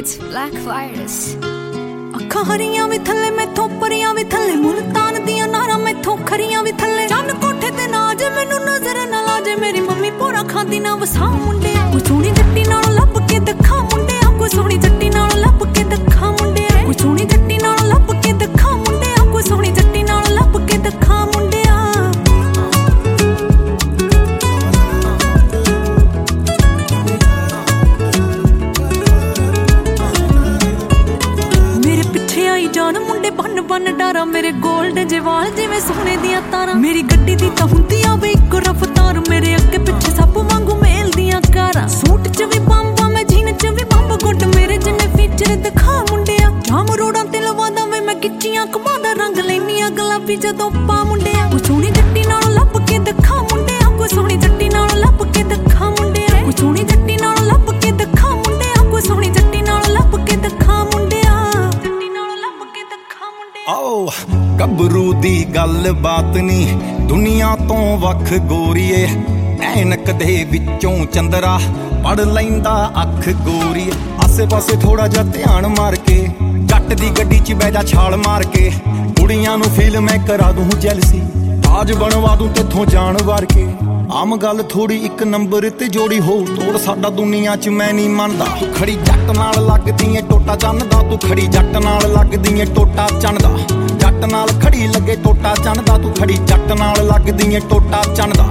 It's Black Virus. ਅੱਖਾਂ ਹਰੀਆਂ ਵੀ ਥੱਲੇ ਮੈਥੋਂ ਪਰੀਆਂ ਵੀ ਥੱਲੇ ਮੁਲਤਾਨ ਦੀਆਂ ਨਾਰਾਂ ਮੈਥੋਂ ਖਰੀਆਂ ਵੀ ਥੱਲੇ ਚੰਨ ਕੋਠੇ ਤੇ ਨਾ ਜੇ ਮੈਨੂੰ ਨਜ਼ਰ ਨਾ ਲਾ ਜੇ ਮੇਰੀ ਮੰਮੀ ਪੂਰਾ ਖਾਂਦੀ ਨਾ ਵਸਾ ਮੁੰਡਿਆ ਕੋਈ ਸੋਹਣੀ ਜੱਟੀ ਨਾਲੋਂ ਲੱਭ ਕੇ ਦਿਖਾ ਮੁੰਡਿਆ ਕੋਈ ਸੋਹਣੀ ਜੱਟੀ ਨਾਲੋਂ ਲੱਭ ਕੇ ਦਿਖਾ ਮੁੰਡਿਆ ਕੋਈ ਸੋਹਣੀ ਜੱਟੀ ਨਾਲੋਂ ਲੱਭ ਕੇ ਦਿਖਾ ਮੁੰਡਿਆ ਕੋਈ ਸੋਹਣੀ ਜੱਟੀ ਨਾਲੋਂ ਲੱਭ ਕੇ ਦਿਖਾ ਮੁੰਡਿਆ ਜਾਨ ਮੁੰਡੇ ਬੰਨ ਬੰਨ ਡਾਰਾ ਮੇਰੇ 골ਡ ਜੇ ਵਾਲ ਜਿਵੇਂ ਸੋਨੇ ਦੀਆਂ ਤਾਰਾਂ ਮੇਰੀ ਗੱਡੀ ਦੀ ਤਾਂ ਹੁੰਦੀ ਆ ਵੇ ਇੱਕ ਰਫਤਾਰ ਮੇਰੇ ਅੱਗੇ ਪਿੱਛੇ ਸੱਪ ਵਾਂਗੂ ਮੇਲ ਦੀਆਂ ਕਾਰਾਂ ਸੂਟ 'ਚ ਵੀ ਬੰਬਾ ਮੈਂ ਜੀਨ 'ਚ ਵੀ ਬੰਬ ਗੁੱਡ ਮੇਰੇ ਜਿੰਨੇ ਫੀਚਰ ਦਿਖਾ ਮੁੰਡਿਆ ਜਾਮ ਰੋਡਾਂ ਤੇ ਲਵਾਦਾ ਵੇ ਮੈਂ ਕਿੱਚੀਆਂ ਕਮਾਦਾ ਰੰਗ ਲੈਨੀਆਂ ਗੁਲਾਬੀ ਜਦੋਂ ਪਾ ਮੁੰਡਿਆ ਕੋਈ ਸੋਹਣੀ ਜੱਟੀ ਨਾਲੋਂ ਲੱਭ ਕੇ ਦਿਖਾ ਮੁੰਡਿਆ ਕੋਈ ਸੋਹਣੀ ਜੱਟੀ ਨਾਲੋਂ ਲੱਭ ਕੇ ਦਿਖਾ ਮੁੰਡਿਆ ਕੋਈ ਸੋਹਣੀ ਜੱਟੀ ਨਾਲੋਂ ਲੱਭ ਕੇ ਦਿਖਾ ਮੁੰਡਿਆ ਕੋਈ ਸੋਹਣੀ ਜੱਟੀ ਨਾਲੋਂ ਲੱਭ ਕੇ ਦਿਖਾ ਮੁੰਡਿਆ ਆਓ ਗੱਭਰੂ ਦੀ ਗੱਲ ਬਾਤ ਨੀ ਦੁਨੀਆ ਤੋਂ ਵੱਖ ਗੋਰੀਏ ਐਨਕ ਦੇ ਵਿੱਚੋਂ ਚੰਦਰਾ ਪੜ ਲੈਂਦਾ ਅੱਖ ਗੋਰੀਏ ਆਸੇ ਪਾਸੇ ਥੋੜਾ ਜਿਹਾ ਧਿਆਨ ਮਾਰ ਕੇ ਜੱਟ ਦੀ ਗੱਡੀ 'ਚ ਬਹਿ ਜਾ ਛਾਲ ਮਾਰ ਕੇ ਕੁੜੀਆਂ ਨੂੰ ਫੀਲ ਮੈਂ ਕਰਾ ਦੂੰ ਜੈਲਸੀ ਤਾਜ ਬਣਵਾ ਦੂੰ ਤੇਥੋਂ ਜਾਣ ਵਾਰ ਕੇ ਆਮ ਗੱਲ ਥੋੜੀ ਇੱਕ ਨੰਬਰ ਤੇ ਜੋੜੀ ਹੋ ਤੋੜ ਸਾਡਾ ਦੁਨੀਆ 'ਚ ਮੈਂ ਨਹੀਂ ਮੰਨਦਾ ਤੂੰ ਖੜੀ ਜੱਟ ਨਾਲ ਲੱਗਦੀ ਏ ਟੋਟਾ ਚੰਨਦਾ ਤੂੰ ਖੜੀ ਜੱਟ ਨਾਲ ਲੱਗਦੀ ਏ ਟੋਟਾ ਚੰਨਦਾ ਜੱਟ ਨਾਲ ਖੜੀ ਲੱਗੇ ਟੋਟਾ ਚੰਨਦਾ ਤੂੰ ਖੜੀ ਜੱਟ ਨਾਲ ਲੱਗਦੀ ਏ ਟੋਟਾ ਚੰਨਦਾ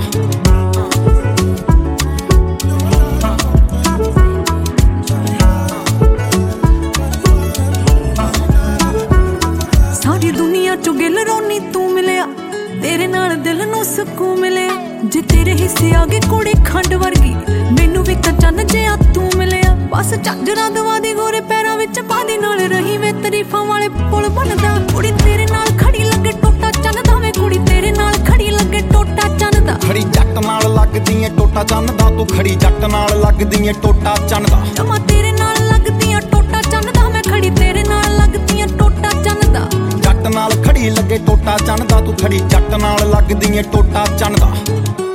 ਸਾਰੀ ਦੁਨੀਆ 'ਚ ਗਿਲ ਰੋਣੀ ਤੂੰ ਮਿਲਿਆ ਤੇਰੇ ਨਾਲ ਦਿਲ ਨੂੰ ਸਕੂਨ ਮਿਲਿਆ ਜੇ ਤੇਰੇ ਹਿੱਸੇ ਆ ਗਏ ਕੁੜੀ ਖੰਡ ਵਰਗੀ ਮੈਨੂੰ ਵੀ ਚੰਨ ਜਿਹਾ ਤੂੰ ਮਿਲਿਆ ਬਸ ਝਾਂਜਰਾਂ ਦਵਾ ਦੇ ਗੋਰੇ ਪੈਰਾਂ ਵਿੱਚ ਬਾਦੀ ਨਾਲ ਰਹੀ ਵੇ ਤਾਰੀਫਾਂ ਵਾਲੇ ਪੁਲ ਬਣਦਾ ਕੁੜੀ ਤੇਰੇ ਨਾਲ ਖੜੀ ਲੱਗੇ ਟੋਟਾ ਚੰਨਦਾ ਵੇ ਕੁੜੀ ਤੇਰੇ ਨਾਲ ਖੜੀ ਲੱਗੇ ਟੋਟਾ ਚੰਨਦਾ ਖੜੀ ਜੱਟ ਨਾਲ ਲੱਗਦੀ ਏ ਟੋਟਾ ਚੰਨਦਾ ਤੂੰ ਖੜੀ ਜੱਟ ਨਾਲ ਲੱਗਦੀ ਏ ਟੋਟਾ ਚੰਨਦਾ ਜਮਾ ਤੇਰੇ ਨਾਲ ਲੱਗਦੀ ਏ ਟੋਟਾ ਚੰਨਦਾ ਮੈਂ ਖੜੀ ਤੇਰੇ ਨਾਲ ਲੱਗਦੀ ਏ ਟੋਟਾ ਚੰਨਦਾ ਜੱਟ ਨਾਲ ਖੜੀ ਲੱਗੇ ਟੋਟਾ ਚੰਨਦਾ ਤੂੰ ਖੜੀ ਜੱਟ ਨਾਲ ਲੱਗਦੀ ਏ ਟੋਟਾ ਚੰਨਦਾ